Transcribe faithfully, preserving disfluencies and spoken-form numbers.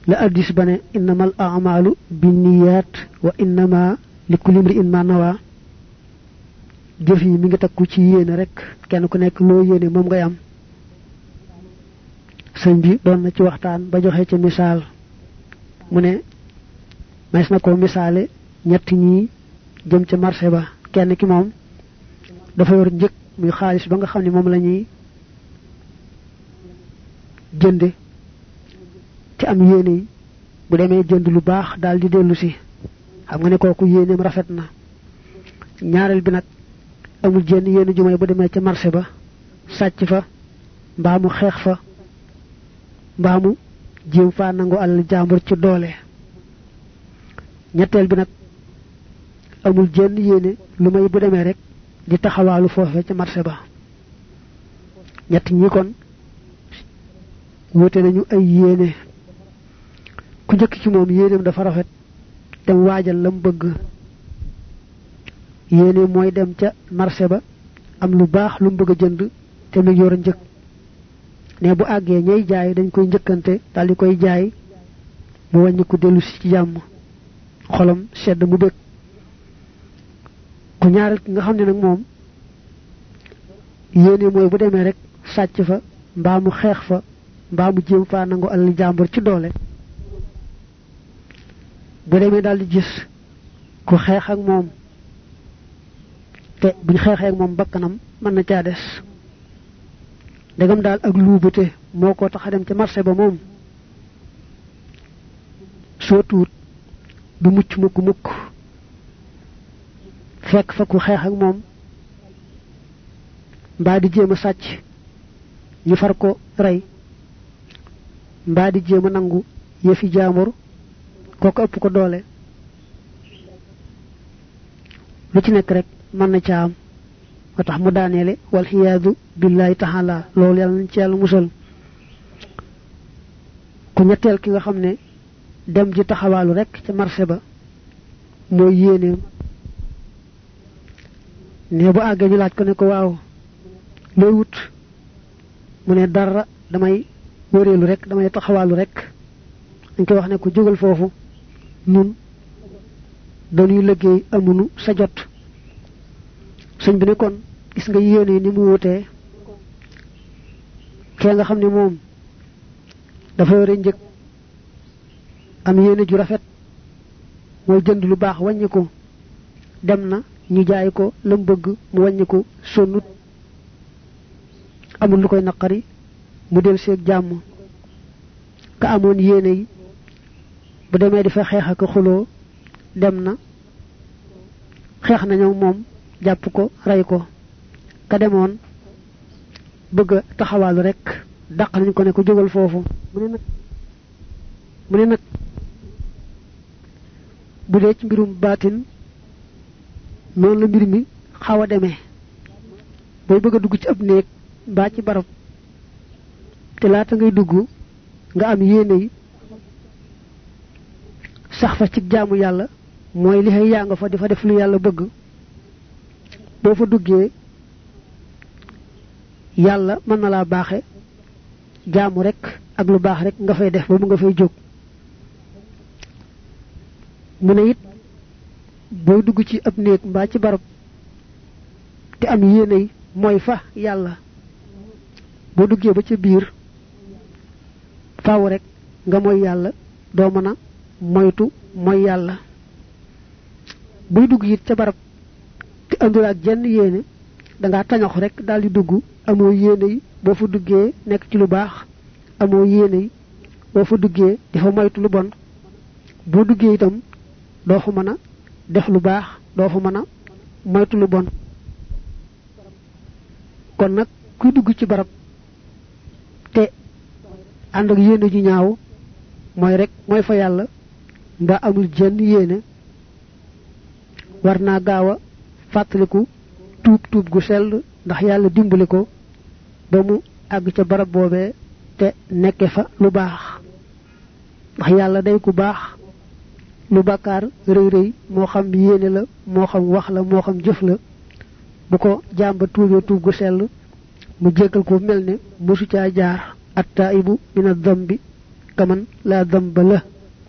la addis bane innamal a'malu binniyat wa innama likulli imrin ma nawa jëf yi mi ngi takku ci yéene rek kenn ku nekk loo yéene moom ngay am sëñ bi doon na ci waxtaan ba joxe ci misaal mu ne mais na ko misaale ñett ñi jëm ci marché ba kenn ki moom dafa yor njëkk muy xaalis ba nga xam ne moom la ñuy jënde ci am yéene bu demee jënd lu baax daal di dellu si xam nga ne kooku yéeneem rafet na ñaareel bi nag amul jenn yéene ju may bu demee ca marché ba sàcc fa mbaa mu xeex fa mbaa mu jéem faa nangu alal jàmbur ci doole ñetteel bi nag amul jenn yéene lu may bu demee rek di taxawaalu foofe ca marché ba ñett ñi kon wute nañu ay yéene ku njëkk ci moom yéeneem dafa rafet dem waajal lam bëgg yéene mooy dem ca marché ba am lu baax lu mu bëgg a jënd te mu yor njëkk ne bu àggee ñay jaay dañ koy njëkkante daal di koy jaay mu wàññi ko dellu si ci jàmm xolam sedd mu bëgg ku ñaareel ki nga xam ne nag moom yéene mooy bu demee rek sàcc fa mbaa mu xeex fa mbaa mu jéem faa nangu alal jàmbur ci doole bu demee daal di gis ku xeex ak moom te buñ xeexee ak moom bakkanam mën na caa des ndegam daal ak luubute moo ko tax a dem ca marché ba moom soo tuut du mucc mukk mukk fekk fa ku xeex ak moom mbaa di jéem a sàcc ñu far ko rey mbaa di jéem a nangu yëfi jaambur kooku ëpp ko doole lu ci nekk rek mën na ca am moo tax mu daaneele wal xiyaadu billahi taala loolu yàlla nañ ci yàlla musal ku ñetteel ki nga xam ne dem ji taxawaalu rek ca marché ba mooy yéeneem ne bu àggee ñu laaj ko ne ko waaw looy wut mu ne dara damay wëreelu rek damay taxawaalu rek dañ koy wax ne ko jógal foofu ñun dañuy liggéey amunu sa jot sëñ bi ne kon gis nga yéene ni mu wutee kee nga xam ne moom dafa yore njëg am yéene ju rafet mooy jënd lu baax wàññi ko dem na ñu jaay ko lam bëgg mu wàññi ko sonnut amul lu koy naqari mu del seeg jàmm ka amoon yéene yi bu demee di fa xeex ak xuloo dem na xeex nañu moom jàpp ko rey ko ka demoon bëgg a taxawaalu rek dàq nañ ko ne ko jógal foofu mu ne nag mu ne nag bu dee ci mbirum baatin noonu la mbir mi xaw a demee booy bëgg a dugg ci ab néeg mbaa ci barab te laata ngay dugg nga am yéene yi sax fa ci jaamu yàlla mooy li xëy yaa nga fa di fa def lu yàlla bëgg boo fa duggee yàlla mën na laa baaxe jaamu rek ak lu baax rek nga fay def ba mu nga fay jóg mu ne it booy dugg ci ab néeg mbaa ci barab te am yéene yi mooy fa yàlla boo duggee ba ca biir faaw rek nga mooy yàlla doo mën a moytu mooy yàlla buy dugg it ca barab te andul ak jenn yéene dangaa tañox rek daal di dugg amoo yéene yi boo fa duggee nekk ci lu baax amoo yéene yi boo fa duggee dafa moytu lu bon boo duggee itam doo fa mën a def lu baax doo fa mën a moytu lu bon kon nag kuy dugg ci barab te ànd ak yéene ju ñaaw mooy rek mooy fa yàlla mbaa amul jenn yéene war naa gaaw a fàttaliku tuub tuub gu sell ndax yàlla dimbali ko ba mu àgg ca barab boobee te nekke fa lu baax ndax yàlla day ku baax lu bàkkaar rëy rëy moo xam yéene la moo xam wax la moo xam jëf la bu ko jàmba tuubee tuub gu sell mu jéggal ko mel ne mosu caa jaar attaibu min adambi kaman la damba la